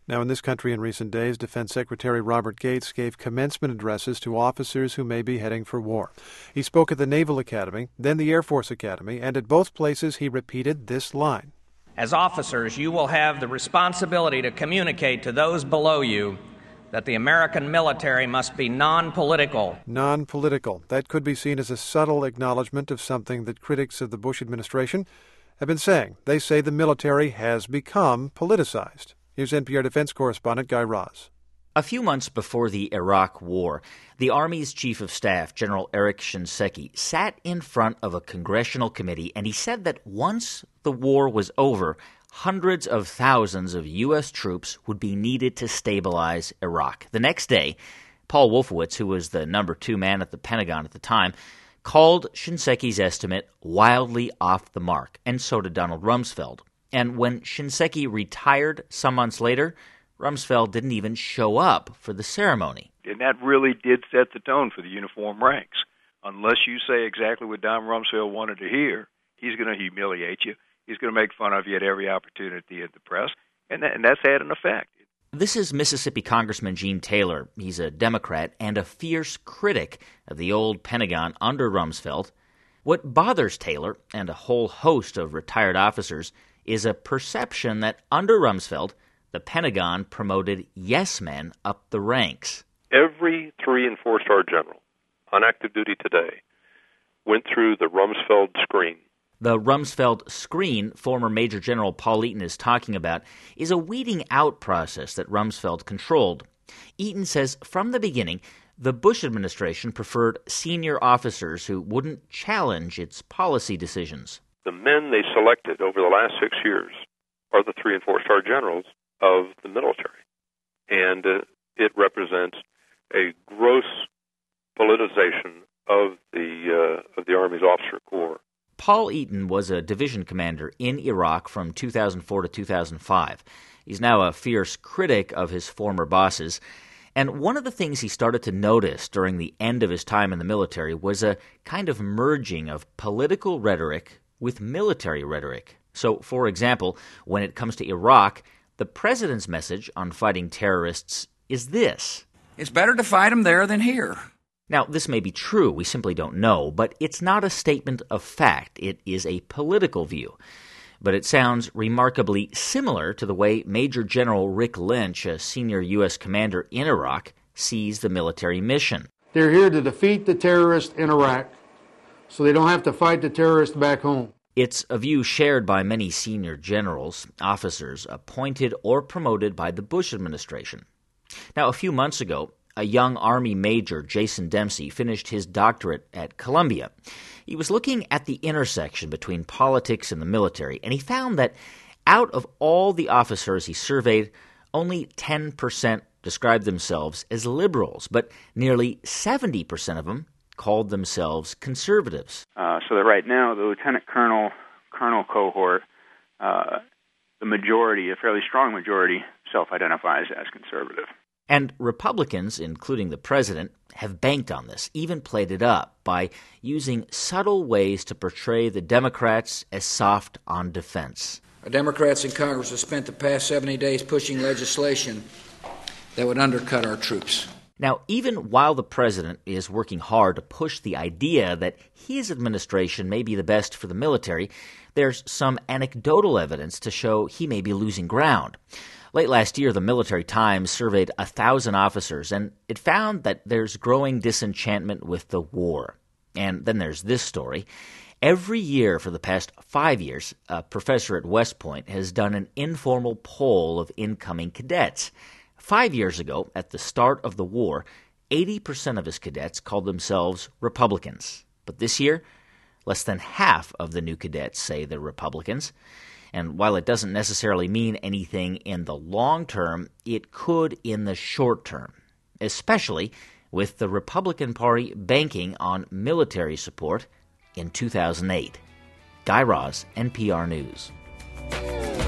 Now, in this country in recent days, Defense Secretary Robert Gates gave commencement addresses to officers who may be heading for war. He spoke at the Naval Academy, then the Air Force Academy, and at both places he repeated this line. As officers, you will have the responsibility to communicate to those below you that the American military must be non-political. Non-political. That could be seen as a subtle acknowledgement of something that critics of the Bush administration have been saying. They say the military has become politicized. Here's NPR defense correspondent Guy Raz. A few months before the Iraq War, the Army's Chief of Staff, General Eric Shinseki, sat in front of a congressional committee, and he said that once the war was over, hundreds of thousands of U.S. troops would be needed to stabilize Iraq. The next day, Paul Wolfowitz, who was the number 2 man at the Pentagon at the time, called Shinseki's estimate wildly off the mark, and so did Donald Rumsfeld. And when Shinseki retired some months later, Rumsfeld didn't even show up for the ceremony. And that really did set the tone for the uniform ranks. Unless you say exactly what Don Rumsfeld wanted to hear, he's going to humiliate you. He's going to make fun of you at every opportunity at the press, and that's had an effect. This is Mississippi Congressman Gene Taylor. He's a Democrat and a fierce critic of the old Pentagon under Rumsfeld. What bothers Taylor and a whole host of retired officers is a perception that under Rumsfeld, the Pentagon promoted yes men up the ranks. Every 3- and 4-star general on active duty today went through the Rumsfeld screen. The Rumsfeld screen former Major General Paul Eaton is talking about is a weeding out process that Rumsfeld controlled. Eaton says from the beginning, the Bush administration preferred senior officers who wouldn't challenge its policy decisions. The men they selected over the last 6 years are the 3- and 4-star generals of the military. And it represents a gross politicization of the Army's officer corps. Paul Eaton was a division commander in Iraq from 2004 to 2005. He's now a fierce critic of his former bosses. And one of the things he started to notice during the end of his time in the military was a kind of merging of political rhetoric with military rhetoric. So, for example, when it comes to Iraq, the president's message on fighting terrorists is this: it's better to fight them there than here. Now, this may be true, we simply don't know, but it's not a statement of fact. It is a political view. But it sounds remarkably similar to the way Major General Rick Lynch, a senior U.S. commander in Iraq, sees the military mission. They're here to defeat the terrorists in Iraq, so they don't have to fight the terrorists back home. It's a view shared by many senior generals, officers appointed or promoted by the Bush administration. Now, a few months ago, a young Army Major, Jason Dempsey, finished his doctorate at Columbia. He was looking at the intersection between politics and the military, and he found that out of all the officers he surveyed, only 10% described themselves as liberals, but nearly 70% of them called themselves conservatives. So that right now, the lieutenant colonel cohort, the majority, a fairly strong majority, self-identifies as conservative. And Republicans, including the president, have banked on this, even played it up by using subtle ways to portray the Democrats as soft on defense. Our Democrats in Congress have spent the past 70 days pushing legislation that would undercut our troops. Now, even while the president is working hard to push the idea that his administration may be the best for the military, there's some anecdotal evidence to show he may be losing ground. Late last year, the Military Times surveyed 1,000 officers, and it found that there's growing disenchantment with the war. And then there's this story. Every year for the past 5 years, a professor at West Point has done an informal poll of incoming cadets. 5 years ago, at the start of the war, 80% of his cadets called themselves Republicans. But this year, less than half of the new cadets say they're Republicans. And while it doesn't necessarily mean anything in the long term, it could in the short term, especially with the Republican Party banking on military support in 2008. Guy Raz, NPR News.